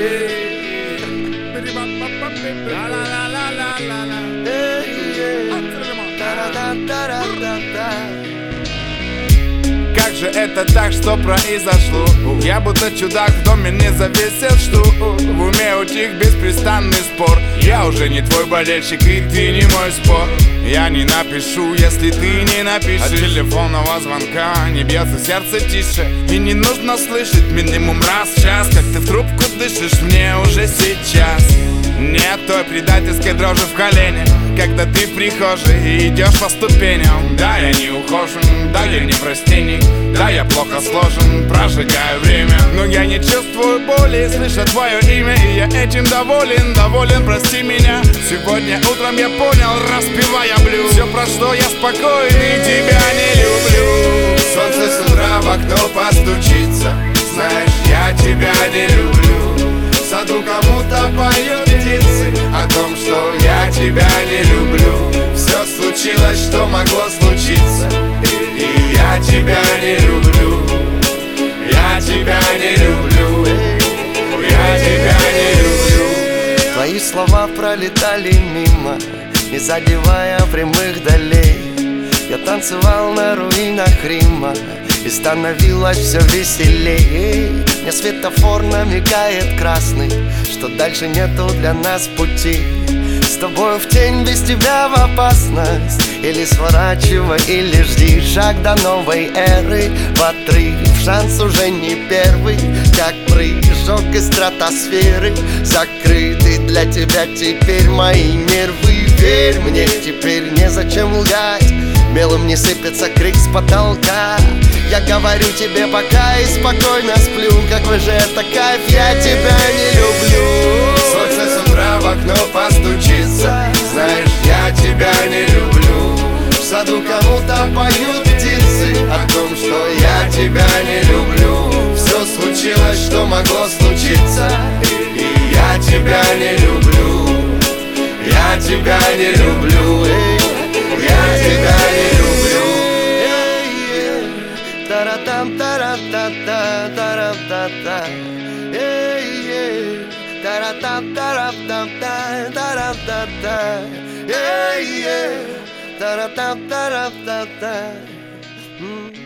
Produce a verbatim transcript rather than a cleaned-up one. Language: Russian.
Как же это так, что произошло? Я будто чудак в доме не завесил, что в уме утих беспрестанный спор. Я уже не твой болельщик, и ты не мой спор. Я не напишу, если ты не напишешь. От телефонного звонка не бьется сердце тише. И не нужно слышать минимум раз в час, как ты в трубку дышишь мне уже сейчас. Нет той предательской дрожи в колене, когда ты в прихожей и идешь по ступеням. Да, я не ухожен, да, я не простенник, да, я плохо сложен, прожигаю время. Но я не чувствую боли, слыша твое имя, и я этим доволен, доволен, прости меня. Сегодня утром я понял, распевая блюз, все, про что я спокоен и тебя не люблю. Солнце с утра в окно постучится, знаешь, я тебя не люблю. В саду кому-то поют птицы о том, что я тебя не люблю. Все случилось, что могло случиться, и я тебя не люблю. Я тебя не люблю. Я тебя не люблю. Твои слова пролетали мимо, не задевая прямых долей. Я танцевал на руинах Рима, и становилось все веселее. Мне светофор намекает красный, что дальше нету для нас пути. С тобой в тень, без тебя в опасность. Или сворачивай, или жди. Шаг до новой эры в отрыв, шанс уже не первый. Как прыжок из стратосферы, закрыты для тебя теперь мои нервы. Верь мне, теперь незачем лгать. Белым не сыпется крик с потолка. Я говорю тебе пока и спокойно сплю. Какой же это кайф, я тебя не люблю. Солнце с утра в окно постучится, знаешь, я тебя не люблю. В саду кому-то поют птицы о том, что я тебя не люблю. Все случилось, что могло случиться, и я тебя не люблю. Я тебя не люблю. Я тебя не люблю. Таратам, таратата, таратата. Таратам, таратам, таратата. Таратам, таратата.